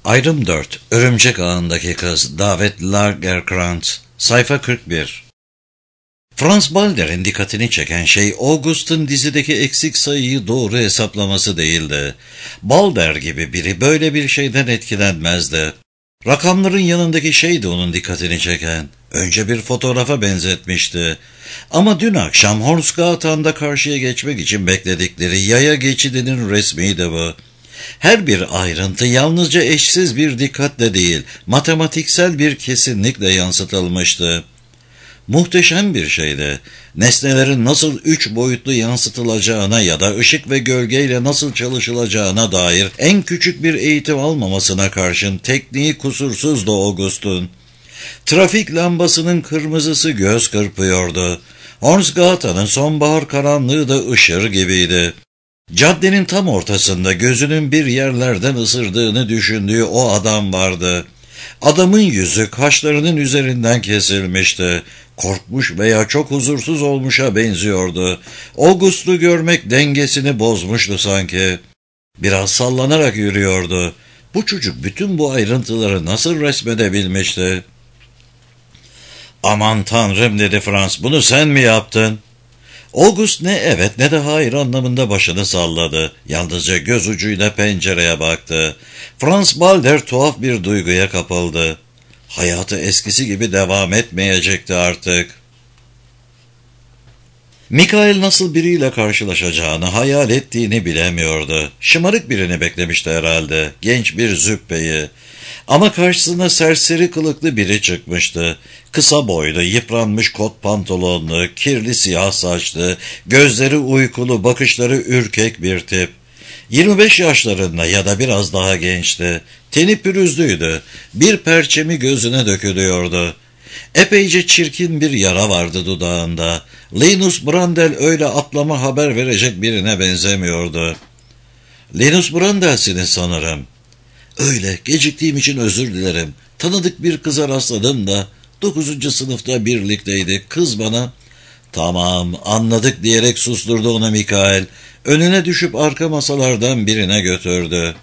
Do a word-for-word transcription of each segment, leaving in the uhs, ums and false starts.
Ayrım dört. Örümcek Ağındaki Kız. David Lagercrantz. Sayfa kırk bir. Franz Balder'in dikkatini çeken şey August'un dizideki eksik sayıyı doğru hesaplaması değildi. Balder gibi biri böyle bir şeyden etkilenmezdi. Rakamların yanındaki şeydi onun dikkatini çeken. Önce bir fotoğrafa benzetmişti. Ama dün akşam Hornsgauten'da karşıya geçmek için bekledikleri yaya geçidinin resmiydi bu. Her bir ayrıntı yalnızca eşsiz bir dikkatle değil, matematiksel bir kesinlikle yansıtılmıştı. Muhteşem bir şeydi. Nesnelerin nasıl üç boyutlu yansıtılacağına ya da ışık ve gölgeyle nasıl çalışılacağına dair en küçük bir eğitim almamasına karşın tekniği kusursuzdu August'un. Trafik lambasının kırmızısı göz kırpıyordu. Hornsgauten'ın sonbahar karanlığı da ışır gibiydi. Caddenin tam ortasında gözünün bir yerlerden ısırdığını düşündüğü o adam vardı. Adamın yüzü kaşlarının üzerinden kesilmişti. Korkmuş veya çok huzursuz olmuşa benziyordu. August'u görmek dengesini bozmuştu sanki. Biraz sallanarak yürüyordu. Bu çocuk bütün bu ayrıntıları nasıl resmedebilmişti? "Aman tanrım," dedi Franz, "bunu sen mi yaptın?" August ne evet ne de hayır anlamında başını salladı. Yalnızca göz ucuyla pencereye baktı. Franz Balder tuhaf bir duyguya kapıldı. Hayatı eskisi gibi devam etmeyecekti artık. Mikael nasıl biriyle karşılaşacağını hayal ettiğini bilemiyordu. Şımarık birini beklemişti herhalde. Genç bir züppeyi. Ama karşısına serseri kılıklı biri çıkmıştı. Kısa boylu, yıpranmış kot pantolonlu, kirli siyah saçlı, gözleri uykulu, bakışları ürkek bir tip. yirmi beş yaşlarında ya da biraz daha gençti. Teni pürüzlüydü. Bir perçemi gözüne dökülüyordu. Epeyce çirkin bir yara vardı dudağında. Linus Brandel öyle atlama haber verecek birine benzemiyordu. "Linus Brandel'siniz sanırım." "Öyle, geciktiğim için özür dilerim. Tanıdık bir kıza rastladım da, dokuzuncu sınıfta birlikteydik. Kız bana..." "Tamam, anladık," diyerek susturdu ona Mikael. Önüne düşüp arka masalardan birine götürdü.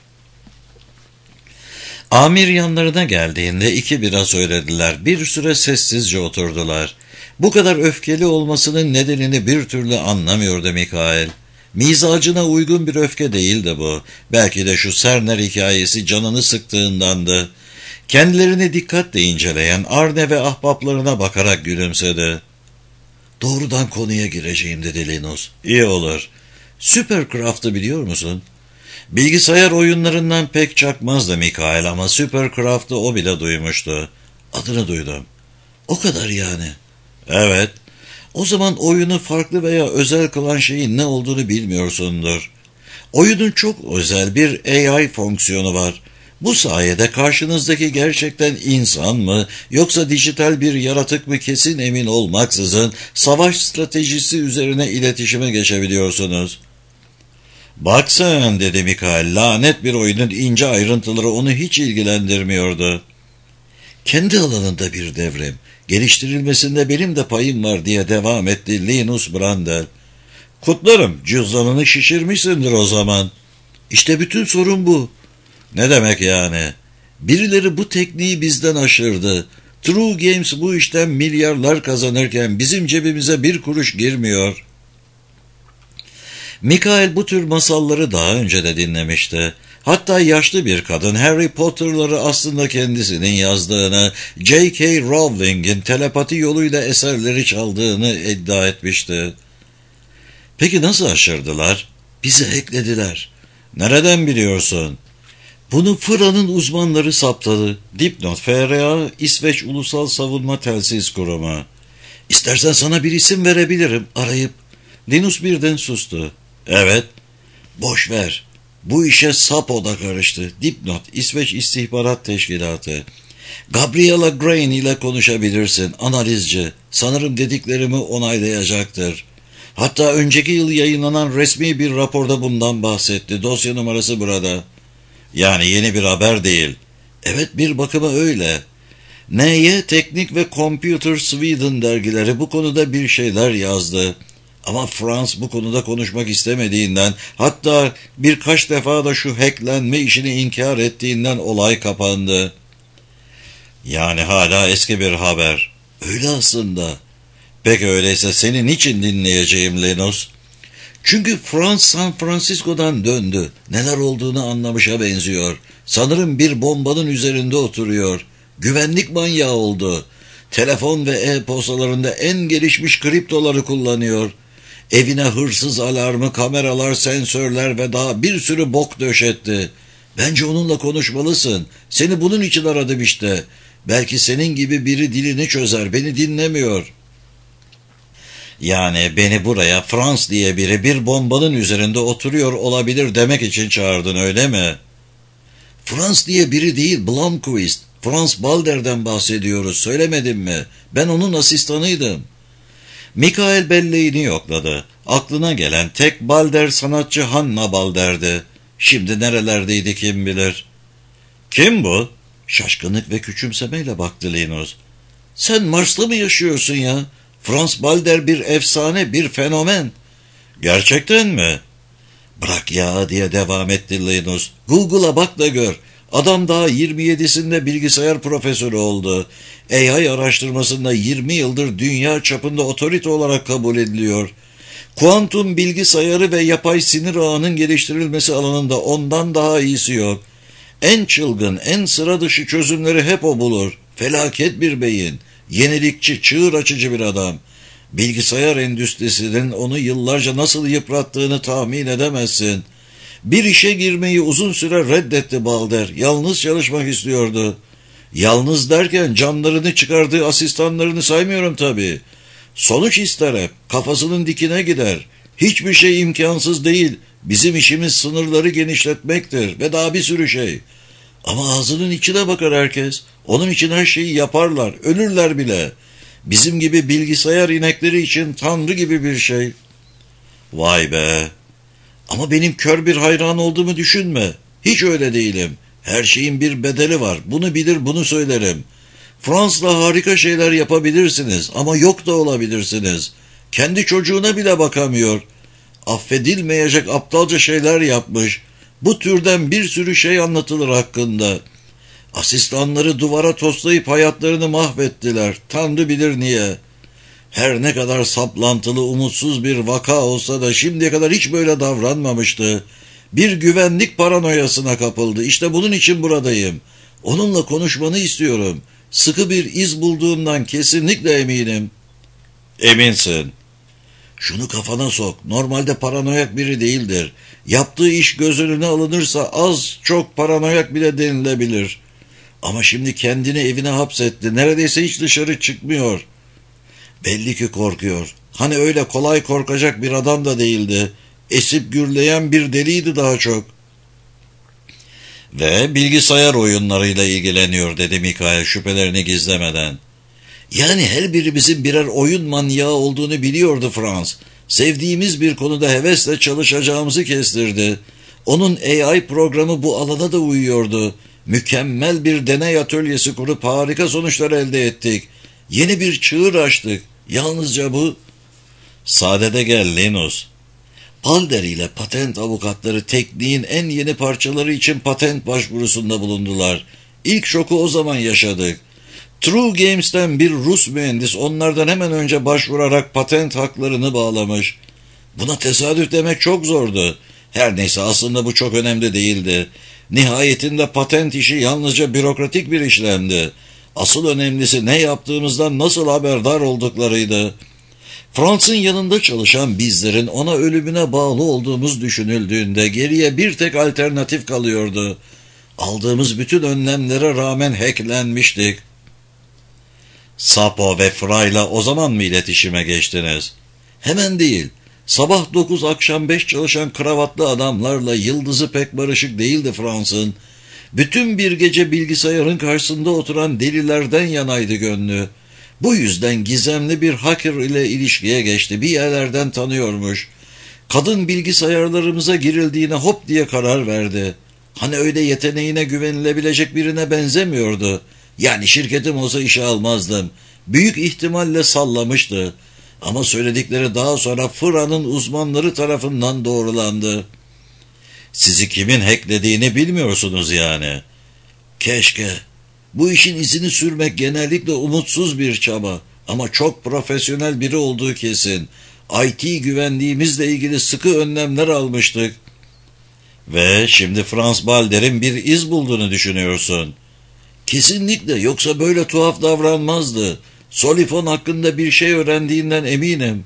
Amir yanlarına geldiğinde iki bira söylediler. Bir süre sessizce oturdular. Bu kadar öfkeli olmasının nedenini bir türlü anlamıyordu Mikael. Mizacına uygun bir öfke değildi bu. Belki de şu Serner hikayesi canını sıktığındandı. Kendilerini dikkatle inceleyen Arne ve ahbaplarına bakarak gülümsedi. "Doğrudan konuya gireceğim," dedi Linus. "İyi olur. Supercraft'ı biliyor musun?" Bilgisayar oyunlarından pek çakmazdı Mikael ama Supercraft'ı o bile duymuştu. "Adını duydum." "O kadar yani?" "Evet." "O zaman oyunu farklı veya özel kılan şeyin ne olduğunu bilmiyorsundur. Oyunun çok özel bir A I fonksiyonu var. Bu sayede karşınızdaki gerçekten insan mı yoksa dijital bir yaratık mı kesin emin olmaksızın savaş stratejisi üzerine iletişime geçebiliyorsunuz." "Bak sen," dedi Mikael, "lanet bir oyunun ince ayrıntıları onu hiç ilgilendirmiyordu." "Kendi alanında bir devrim. Geliştirilmesinde benim de payım var," diye devam etti Linus Brandel. "Kutlarım, cüzdanını şişirmişsindir o zaman." "İşte bütün sorun bu." "Ne demek yani?" "Birileri bu tekniği bizden aşırdı. True Games bu işten milyarlar kazanırken bizim cebimize bir kuruş girmiyor." Mikael bu tür masalları daha önce de dinlemişti. Hatta yaşlı bir kadın Harry Potter'ları aslında kendisinin yazdığını, J K Rowling'in telepati yoluyla eserleri çaldığını iddia etmişti. "Peki nasıl aşırdılar?" "Bizi hacklediler." "Nereden biliyorsun?" "Bunu Fıra'nın uzmanları saptadı." Dipnot: F R A, İsveç Ulusal Savunma Telsiz Kurumu. "İstersen sana bir isim verebilirim, arayıp." Linus birden sustu. "Evet." "Boş ver. Bu işe Sapo da karıştı." Dipnot: İsveç İstihbarat Teşkilatı. "Gabriela Grain ile konuşabilirsin. Analizci. Sanırım dediklerimi onaylayacaktır. Hatta önceki yıl yayınlanan resmi bir raporda bundan bahsetti. Dosya numarası burada." "Yani yeni bir haber değil." "Evet, bir bakıma öyle. N Y Teknik ve Computer Sweden dergileri bu konuda bir şeyler yazdı. Ama Frans bu konuda konuşmak istemediğinden, hatta birkaç defa da şu hacklenme işini inkar ettiğinden olay kapandı. Yani hala eski bir haber. Öyle aslında. Peki öyleyse seni niçin dinleyeceğim Linus? Çünkü Frans San Francisco'dan döndü. Neler olduğunu anlamışa benziyor. Sanırım bir bombanın üzerinde oturuyor. Güvenlik manyağı oldu. Telefon ve e-postalarında en gelişmiş kriptoları kullanıyor. Evine hırsız alarmı, kameralar, sensörler ve daha bir sürü bok döşetti. Bence onunla konuşmalısın. Seni bunun için aradım işte. Belki senin gibi biri dilini çözer, beni dinlemiyor. Yani beni buraya Frans diye biri bir bombanın üzerinde oturuyor olabilir demek için çağırdın, öyle mi? Frans diye biri değil, Blomqvist. Frans Balder'den bahsediyoruz, söylemedim mi? Ben onun asistanıydım. Mikael belleğini yokladı. Aklına gelen tek Balder sanatçı Hanna Balder'di. Şimdi nerelerdeydi kim bilir. Kim bu? Şaşkınlık ve küçümsemeyle baktı Linus. Sen Mars'ta mı yaşıyorsun ya? Frans Balder bir efsane, bir fenomen. Gerçekten mi? Bırak ya diye devam etti Linus. Google'a bak da gör. Adam daha yirmi yedisinde bilgisayar profesörü oldu. A I araştırmasında yirmi yıldır dünya çapında otorite olarak kabul ediliyor. Kuantum bilgisayarı ve yapay sinir ağının geliştirilmesi alanında ondan daha iyisi yok. En çılgın, en sıra dışı çözümleri hep o bulur. Felaket bir beyin. Yenilikçi, çığır açıcı bir adam. Bilgisayar endüstrisinin onu yıllarca nasıl yıprattığını tahmin edemezsin. Bir işe girmeyi uzun süre reddetti Balder. Yalnız çalışmak istiyordu. Yalnız derken canlarını çıkardığı asistanlarını saymıyorum tabii. Sonuç ister hep. Kafasının dikine gider. Hiçbir şey imkansız değil. Bizim işimiz sınırları genişletmektir ve daha bir sürü şey. Ama ağzının içine bakar herkes. Onun için her şeyi yaparlar. Ölürler bile. Bizim gibi bilgisayar inekleri için tanrı gibi bir şey. Vay be. Ama benim kör bir hayran olduğumu düşünme. Hiç öyle değilim. Her şeyin bir bedeli var. Bunu bilir, bunu söylerim. Fransa'la harika şeyler yapabilirsiniz ama yok da olabilirsiniz. Kendi çocuğuna bile bakamıyor. Affedilmeyecek aptalca şeyler yapmış. Bu türden bir sürü şey anlatılır hakkında. Asistanları duvara toslayıp hayatlarını mahvettiler. Tanrı bilir niye. Her ne kadar saplantılı, umutsuz bir vaka olsa da şimdiye kadar hiç böyle davranmamıştı. Bir güvenlik paranoyasına kapıldı. İşte bunun için buradayım. Onunla konuşmanı istiyorum. Sıkı bir iz bulduğumdan kesinlikle eminim. Eminsin. Şunu kafana sok. Normalde paranoyak biri değildir. Yaptığı iş göz önüne alınırsa az çok paranoyak bile denilebilir. Ama şimdi kendini evine hapsetti. Neredeyse hiç dışarı çıkmıyor. Belli ki korkuyor. Hani öyle kolay korkacak bir adam da değildi. Esip gürleyen bir deliydi daha çok. Ve bilgisayar oyunlarıyla ilgileniyor dedi Mikael şüphelerini gizlemeden. Yani her birimizin birer oyun manyağı olduğunu biliyordu Frans. Sevdiğimiz bir konuda hevesle çalışacağımızı kestirdi. Onun A I programı bu alana da uyuyordu. Mükemmel bir deney atölyesi kurup harika sonuçlar elde ettik. Yeni bir çığır açtık. Yalnızca bu. Sadede gel Linus. Balder ile patent avukatları tekniğin en yeni parçaları için patent başvurusunda bulundular. İlk şoku o zaman yaşadık. True Games'ten bir Rus mühendis onlardan hemen önce başvurarak patent haklarını bağlamış. Buna tesadüf demek çok zordu. Her neyse aslında bu çok önemli değildi. Nihayetinde patent işi yalnızca bürokratik bir işlemdi. Asıl önemlisi ne yaptığımızdan nasıl haberdar olduklarıydı. Frans'ın yanında çalışan bizlerin ona ölümüne bağlı olduğumuz düşünüldüğünde geriye bir tek alternatif kalıyordu. Aldığımız bütün önlemlere rağmen hacklenmiştik. Sapo ve Fray'la o zaman mı iletişime geçtiniz? Hemen değil. Sabah dokuz akşam beş çalışan kravatlı adamlarla yıldızı pek barışık değildi Frans'ın. Bütün bir gece bilgisayarın karşısında oturan delilerden yanaydı gönlü. Bu yüzden gizemli bir hacker ile ilişkiye geçti. Bir yerlerden tanıyormuş. Kadın bilgisayarlarımıza girildiğine hop diye karar verdi. Hani öyle yeteneğine güvenilebilecek birine benzemiyordu. Yani şirketim olsa işe almazdım. Büyük ihtimalle sallamıştı. Ama söyledikleri daha sonra Fıra'nın uzmanları tarafından doğrulandı. Sizi kimin hacklediğini bilmiyorsunuz yani. Keşke. Bu işin izini sürmek genellikle umutsuz bir çaba. Ama çok profesyonel biri olduğu kesin. I T güvenliğimizle ilgili sıkı önlemler almıştık. Ve şimdi Franz Balder'in bir iz bulduğunu düşünüyorsun. Kesinlikle, yoksa böyle tuhaf davranmazdı. Solifon hakkında bir şey öğrendiğinden eminim.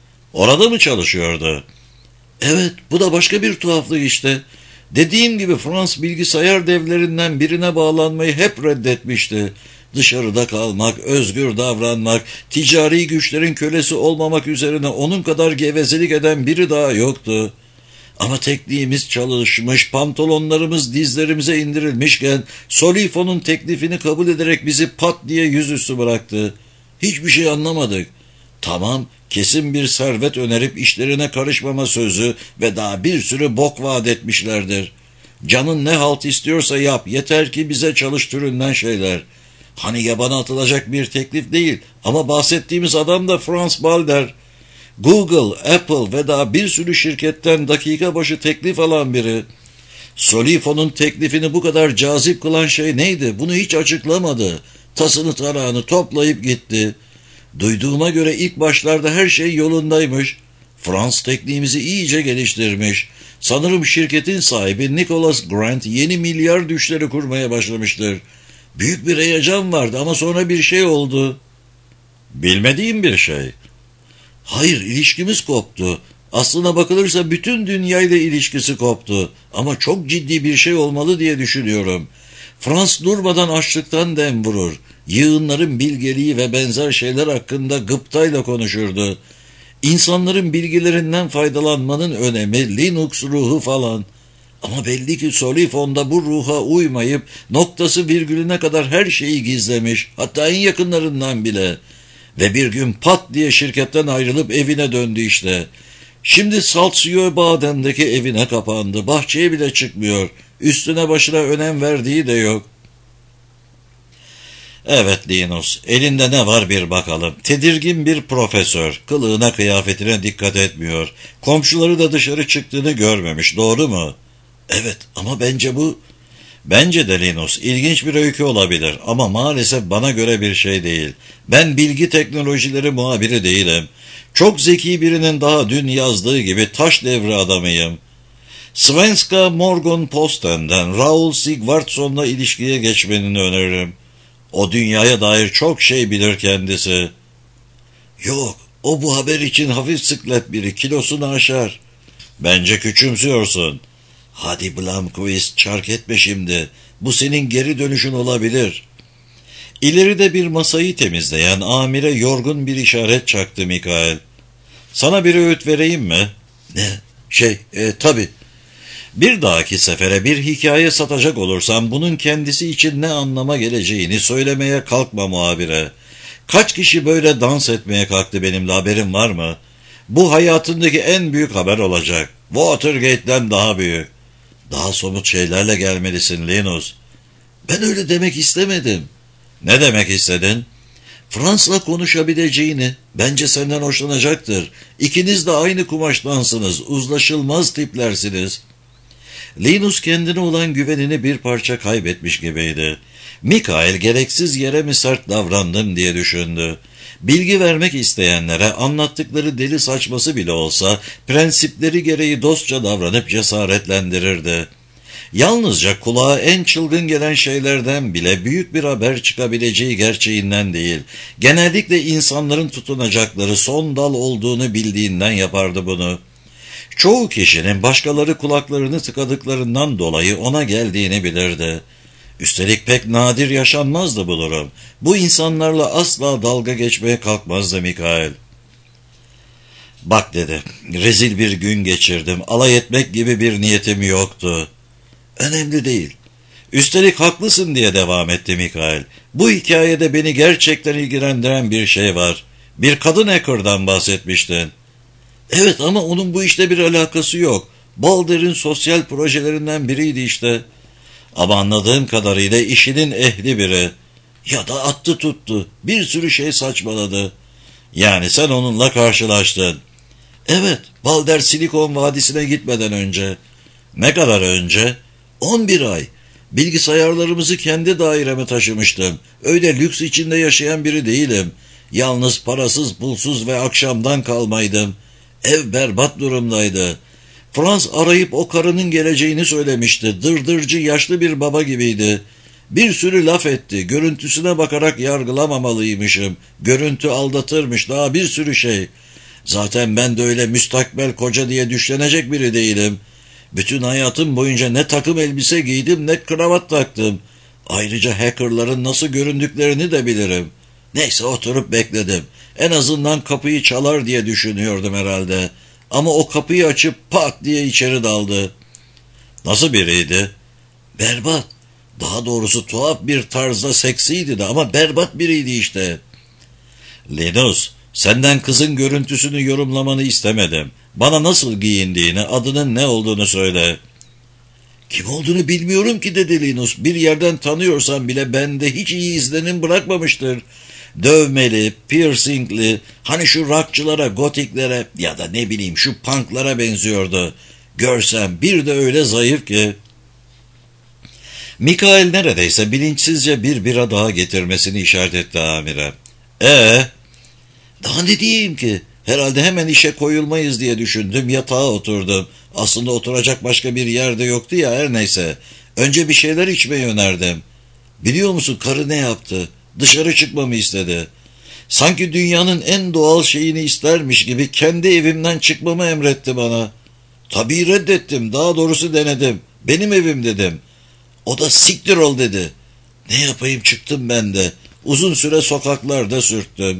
Orada mı çalışıyordu? Evet, bu da başka bir tuhaflık işte. Dediğim gibi Frans bilgisayar devlerinden birine bağlanmayı hep reddetmişti. Dışarıda kalmak, özgür davranmak, ticari güçlerin kölesi olmamak üzerine onun kadar gevezelik eden biri daha yoktu. Ama tekniğimiz çalışmış, pantolonlarımız dizlerimize indirilmişken Solifon'un teklifini kabul ederek bizi pat diye yüzüstü bıraktı. Hiçbir şey anlamadık. Tamam, kesin bir servet önerip işlerine karışmama sözü ve daha bir sürü bok vaat etmişlerdir. Canın ne halt istiyorsa yap, yeter ki bize çalış türünden şeyler. Hani yabana atılacak bir teklif değil ama bahsettiğimiz adam da Franz Balder. Google, Apple ve daha bir sürü şirketten dakika başı teklif alan biri. Solifon'un teklifini bu kadar cazip kılan şey neydi? Bunu hiç açıklamadı. Tasını tarağını toplayıp gitti. Duyduğuma göre ilk başlarda her şey yolundaymış. Frans tekniğimizi iyice geliştirmiş. Sanırım şirketin sahibi Nicholas Grant yeni milyar düşleri kurmaya başlamıştır. Büyük bir heyecan vardı ama sonra bir şey oldu. Bilmediğim bir şey. Hayır, ilişkimiz koptu. Aslına bakılırsa bütün dünyayla ilişkisi koptu. Ama çok ciddi bir şey olmalı diye düşünüyorum. Frans durmadan açlıktan dem vurur. Yığınların bilgeliği ve benzer şeyler hakkında gıptayla konuşurdu. İnsanların bilgilerinden faydalanmanın önemi, Linux ruhu falan. Ama belli ki Solifon'da bu ruha uymayıp noktası virgülüne kadar her şeyi gizlemiş. Hatta en yakınlarından bile. Ve bir gün pat diye şirketten ayrılıp evine döndü işte. Şimdi Salzgitter-Baden'deki evine kapandı. Bahçeye bile çıkmıyor. Üstüne başına önem verdiği de yok. Evet Linus, elinde ne var bir bakalım. Tedirgin bir profesör, kılığına kıyafetine dikkat etmiyor. Komşuları da dışarı çıktığını görmemiş, doğru mu? Evet, ama bence bu... Bence de Linus, ilginç bir öykü olabilir ama maalesef bana göre bir şey değil. Ben bilgi teknolojileri muhabiri değilim. Çok zeki birinin daha dün yazdığı gibi taş devri adamıyım. Svenska Morgonposten'den Raoul Sigvardsson'la ilişkiye geçmenini öneririm. O dünyaya dair çok şey bilir kendisi. Yok, o bu haber için hafif sıklet biri, kilosunu aşar. Bence küçümsüyorsun. Hadi Blomqvist, çark etme şimdi. Bu senin geri dönüşün olabilir. İleride bir masayı temizleyen amire yorgun bir işaret çaktı Mikael. Sana bir öğüt vereyim mi? Ne? Şey, e, tabii. Bir dahaki sefere bir hikaye satacak olursam bunun kendisi için ne anlama geleceğini söylemeye kalkma muhabire. Kaç kişi böyle dans etmeye kalktı benimle, haberin var mı? Bu hayatındaki en büyük haber olacak. Watergate'den daha büyük. Daha somut şeylerle gelmelisin Linus. Ben öyle demek istemedim. Ne demek istedin? Fransla konuşabileceğini, bence senden hoşlanacaktır. İkiniz de aynı kumaştansınız, uzlaşılmaz tiplersiniz. Linus kendine olan güvenini bir parça kaybetmiş gibiydi. Mikael gereksiz yere mi sert davrandım diye düşündü. Bilgi vermek isteyenlere anlattıkları deli saçması bile olsa prensipleri gereği dostça davranıp cesaretlendirirdi. Yalnızca kulağa en çılgın gelen şeylerden bile büyük bir haber çıkabileceği gerçeğinden değil, genellikle insanların tutunacakları son dal olduğunu bildiğinden yapardı bunu. Çoğu kişinin başkaları kulaklarını tıkadıklarından dolayı ona geldiğini bilirdi. Üstelik pek nadir yaşanmazdı bu durum. Bu insanlarla asla dalga geçmeye kalkmazdı Mikael. Bak dedi, rezil bir gün geçirdim, alay etmek gibi bir niyetim yoktu. Önemli değil. Üstelik haklısın diye devam etti Mikael. Bu hikayede beni gerçekten ilgilendiren bir şey var. Bir kadın hacker'dan bahsetmiştin. Evet ama onun bu işte bir alakası yok. Balder'in sosyal projelerinden biriydi işte. Ama anladığım kadarıyla işinin ehli biri. Ya da attı tuttu. Bir sürü şey saçmaladı. Yani sen onunla karşılaştın. Evet, Balder Silikon Vadisi'ne gitmeden önce. Ne kadar önce? on bir ay. Bilgisayarlarımızı kendi daireme taşımıştım. Öyle lüks içinde yaşayan biri değilim. Yalnız parasız, pulsuz ve akşamdan kalmaydım. Ev berbat durumdaydı. Frans arayıp o karının geleceğini söylemişti. Dırdırcı yaşlı bir baba gibiydi. Bir sürü laf etti. Görüntüsüne bakarak yargılamamalıymışım. Görüntü aldatırmış, daha bir sürü şey. Zaten ben de öyle müstakbel koca diye düşlenecek biri değilim. Bütün hayatım boyunca ne takım elbise giydim ne kravat taktım. Ayrıca hackerların nasıl göründüklerini de bilirim. Neyse oturup bekledim. En azından kapıyı çalar diye düşünüyordum herhalde. Ama o kapıyı açıp pat diye içeri daldı. Nasıl biriydi? Berbat. Daha doğrusu tuhaf bir tarzda seksiydi de ama berbat biriydi işte. Linus, senden kızın görüntüsünü yorumlamanı istemedim. Bana nasıl giyindiğini, adının ne olduğunu söyle. Kim olduğunu bilmiyorum ki dedi Linus. Bir yerden tanıyorsam bile bende hiç iyi izlenim bırakmamıştır. Dövmeli, piercingli, hani şu rockçılara, gotiklere ya da ne bileyim şu punklara benziyordu. Görsem bir de öyle zayıf ki. Mikael neredeyse bilinçsizce bir bira daha getirmesini işaret etti amire. Ee, daha ne diyeyim ki? Herhalde hemen işe koyulmayız diye düşündüm, yatağa oturdum. Aslında oturacak başka bir yerde yoktu ya, her neyse. Önce bir şeyler içmeyi önerdim. Biliyor musun karı ne yaptı? Dışarı çıkmamı istedi. Sanki dünyanın en doğal şeyini istermiş gibi kendi evimden çıkmamı emretti bana. Tabii reddettim, daha doğrusu denedim. Benim evim dedim. O da siktir ol dedi. Ne yapayım, çıktım ben de. Uzun süre sokaklarda sürttüm.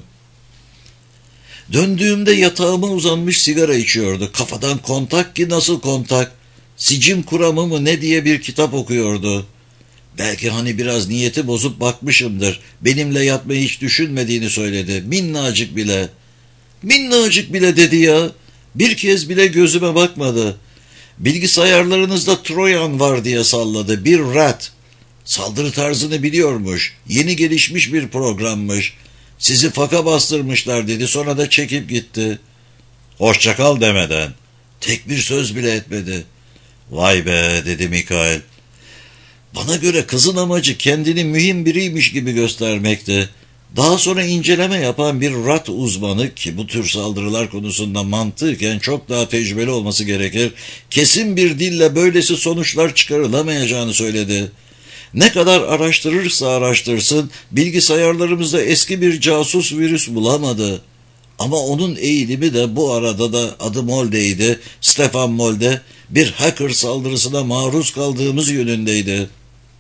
Döndüğümde yatağıma uzanmış sigara içiyordu. Kafadan kontak ki nasıl kontak. Sicim kuramı mı ne diye bir kitap okuyordu. Belki hani biraz niyeti bozup bakmışımdır. Benimle yatmayı hiç düşünmediğini söyledi. Minnacık bile. Minnacık bile dedi ya. Bir kez bile gözüme bakmadı. Bilgisayarlarınızda Trojan var diye salladı. Bir rat. Saldırı tarzını biliyormuş. Yeni gelişmiş bir programmış. Sizi faka bastırmışlar dedi. Sonra da çekip gitti. Hoşça kal demeden. Tek bir söz bile etmedi. Vay be dedi Mikael. Bana göre kızın amacı kendini mühim biriymiş gibi göstermekti. Daha sonra inceleme yapan bir rat uzmanı ki bu tür saldırılar konusunda mantıken çok daha tecrübeli olması gerekir, kesin bir dille böylesi sonuçlar çıkarılamayacağını söyledi. Ne kadar araştırırsa araştırsın bilgisayarlarımızda eski bir casus virüs bulamadı. Ama onun eğilimi de bu arada da adı Molde'ydi, Stefan Molde, bir hacker saldırısına maruz kaldığımız yönündeydi.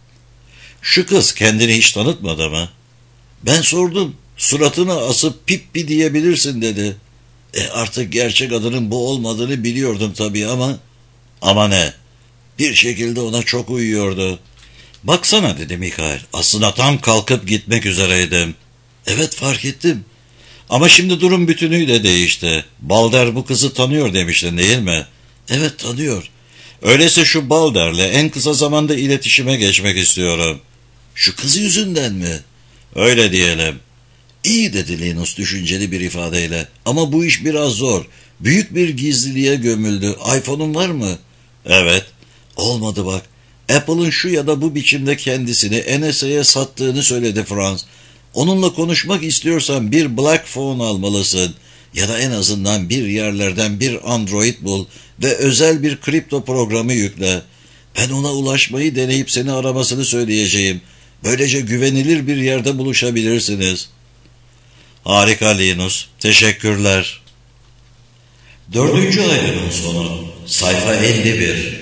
Şu kız kendini hiç tanıtmadı mı? Ben sordum. Suratına asıp Pippi diyebilirsin dedi. E artık gerçek adının bu olmadığını biliyordum tabii ama... Ama ne? Bir şekilde ona çok uyuyordu. Baksana dedi Mikael. Aslında tam kalkıp gitmek üzereydim. Evet fark ettim. Ama şimdi durum bütünüyle değişti. Balder bu kızı tanıyor demiştin değil mi? Evet tanıyor. Öyleyse şu Balder'le en kısa zamanda iletişime geçmek istiyorum. Şu kız yüzünden mi? Öyle diyelim. İyi dedi Linus düşünceli bir ifadeyle. Ama bu iş biraz zor. Büyük bir gizliliğe gömüldü. iPhone'un var mı? Evet. Olmadı bak. Apple'ın şu ya da bu biçimde kendisini N S A'ya sattığını söyledi Frans. Onunla konuşmak istiyorsan bir Black Phone almalısın. Ya da en azından bir yerlerden bir Android bul ve özel bir kripto programı yükle. Ben ona ulaşmayı deneyip seni aramasını söyleyeceğim. Böylece güvenilir bir yerde buluşabilirsiniz. Harika Linus. Teşekkürler. Dördüncü ayrının sonu. Sayfa elli bir.